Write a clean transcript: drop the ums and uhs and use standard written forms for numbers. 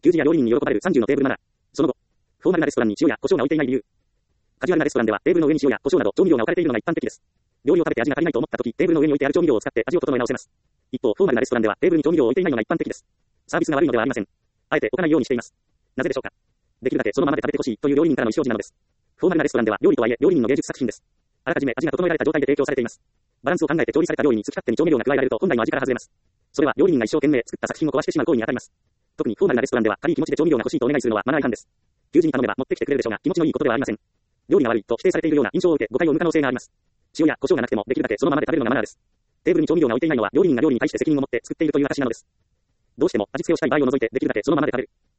給仕や料理人に喜ばれる30のテーブルマナー。その後、フォーマルなレストランに塩や胡椒が置いていない理由。カジュアルなレストランではテーブルの上に塩や胡椒など調味料が置かれているのが一般的です。料理を食べて味が足りないと思ったとき、テーブルの上に置いてある調味料を使って味を整え直せます。一方、フォーマルなレストランではテーブルに調味料を置いていないのが一般的です。サービスが悪いのではありません。あえて置かないようにしています。なぜでしょうか。できるだけそのままで食べてほしいという料理人からの意思表示なのです。フォーマルなレストランでは料理とはいえ料理人の芸術作品です。あらかじめ味が整えられた状態で提供されています。バランスを考えて調理された料理に好き勝手に調味料が加えられると本来の味から外れます。それは料理人が一生懸命作った作品を壊してしまう行為に当たります。特にフォーマルなレストランでは軽い気持ちで調味料が欲しいとお願いするのはマナー違反です。求人に頼めば持ってきてくれるでしょうが気持ちのいいことではありません。料理が悪いと否定されているような印象を受け誤解を生む可能性があります。塩や胡椒がなくてもできるだけそのままで食べるのがマナーです。テーブルに調味料が置いていないのは料理人が料理に対して責任を持って作っているという証なのです。どうしても味付けをしたい場合を除いてできるだけそのままで食べる。